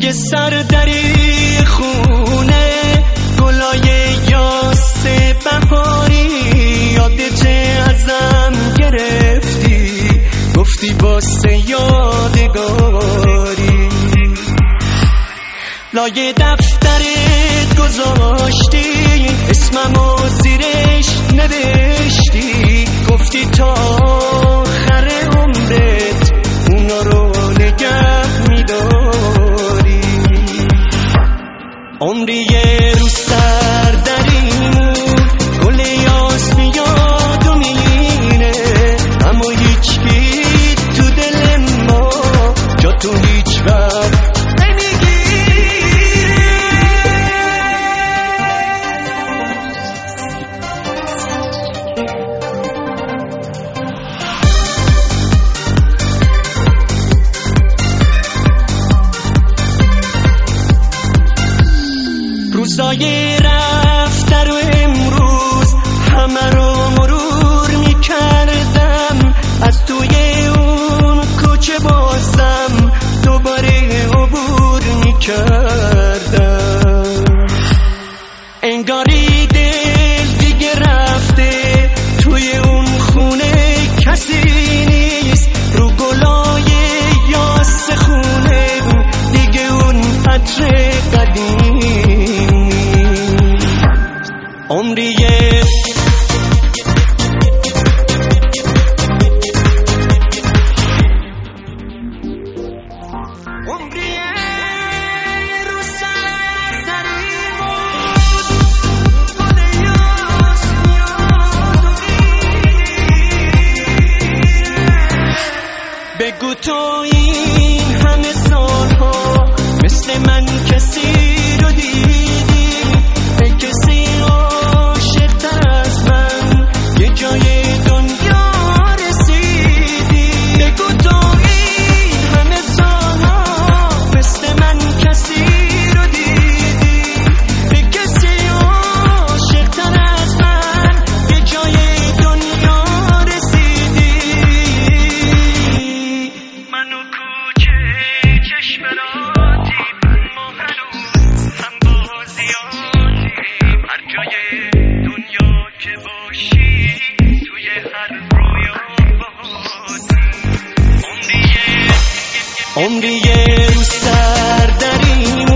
دیگه سردری خونه گلای یاس بهاری یادت ازم گرفتی، گفتی واسه یادگاری لایه دفترت گذاشتی، اسممو زیرش نوشتی، گفتی تا آخر عمرت اونا رو نگه میداری. عمری یه روز سردریمون گل یاس میاد و میره، اما هیچ تو دل ما جا تو هیچ وقت روزای رفته رو امروز همه رو مرور میکردم، از توی اون کوچه بازم دوباره عبور میکردم. انگاری دل دیگه رفته توی اون خونه کسی نیست، رو گلای یاس خونه دیگه اون عطر قدیم. عمریه رو سردریمون گل یاس میاد و میره. بگو تو این همه سالها مثل من کسی رو دیدی، به کسی عاشق‌تر از من یه جای دنیا رسیدی. بگو تو این همه سالها مثل من کسی رو دیدی، به کسی عاشق‌تر از من یه جای دنیا رسیدی. منو کوچه چشمراتیم، ما هنوز هم بازیانیم، هر جای دنیا که باشی توی هر رویا باهاتیم. عمریه رو سردریمون